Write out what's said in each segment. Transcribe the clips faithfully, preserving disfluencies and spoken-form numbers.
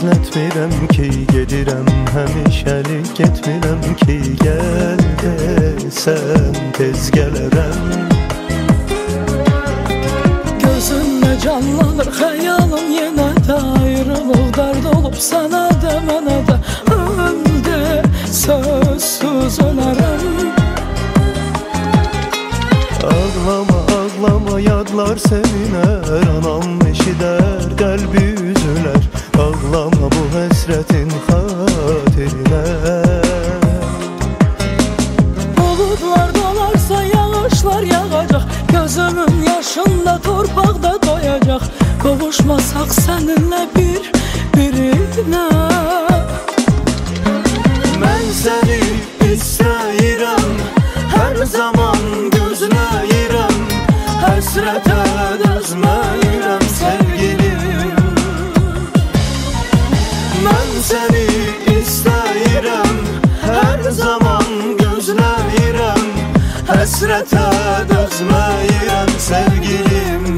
gözlətmirəm ki, gedirəm həmişəlik getmirəm ki, gəl desən tez gələrəm. Gözümdə canlanır xəyalım, yenə də ayrılıq dərd olub sənə də mənə də, öldü sözsüz ölərəm. Ağlama, ağlama, yadlar sevinər, anam eşidər, qəlbi üzülər. Ağlama bu həsrətin xatirinə. Buludlar dolarsa yağışlar yağacaq, gözümün yaşında torpaqda doyacaq. Qovuşmasaq səninlə bir birinə. Mən səni istəyirəm, hər zaman gözləyirəm, həsrətə dözməyirəm sevgilim. Mən səni istəyirəm, hər zaman gözləyirəm, həsrətə dözməyirəm sevgilim.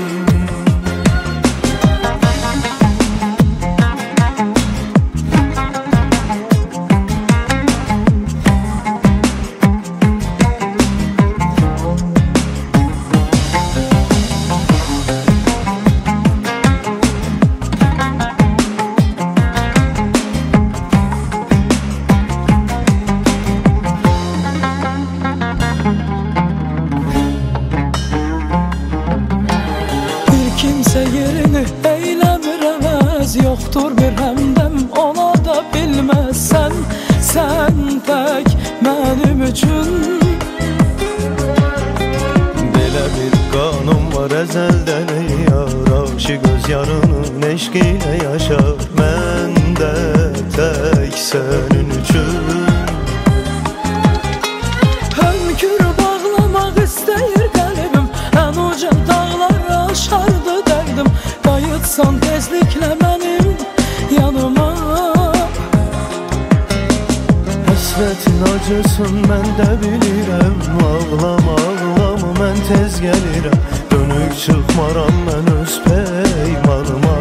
Kimsə yerini eyləmir əvəz, yoxdur bir həmdəm ona da bilməzsən. Sən tək mənim üçün. Belə bir qanun var əzəldən ey yar, aşiq öz yarının eşqi ilə yaşar. Mən də tək sənin üçün. Hönkür bağlamaq istəyir qəlbim, ən uca dağları aşardı dərdim. Qayıtsan tezliklə mənim yanıma. Həsrətin acısın mən də bilirəm, ağlama, ağlama, mən tez gəlirəm. Dönük çıxmaram mən öz peymanıma.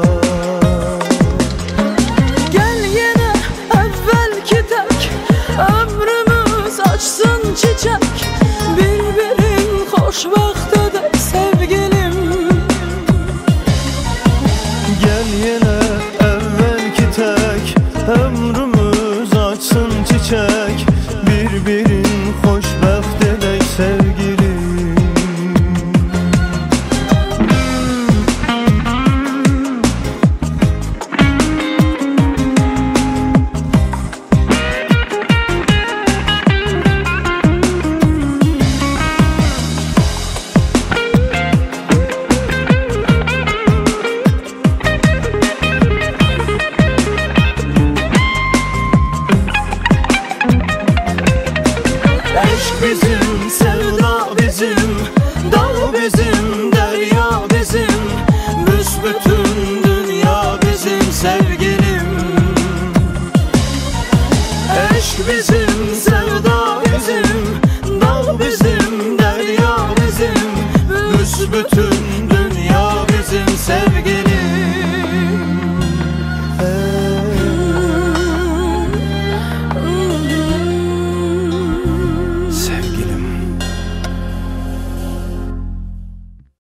Gəl yenə əvvəlki tək, ömrümüz açsın çiçək. Bir-birin xoşbəxt edək sevgilim. Gəl yenə əvvəlki tək, ömrümüz açsın çiçək. Bir-birin xoşbəxt edək sevgilim. Eşq bizim, sevda bizim, dağ bizim, derya bizim, büsbütün dünya bizim sevgilim. Eşq bizim, sevda bizim, dağ bizim, derya bizim, büsbütün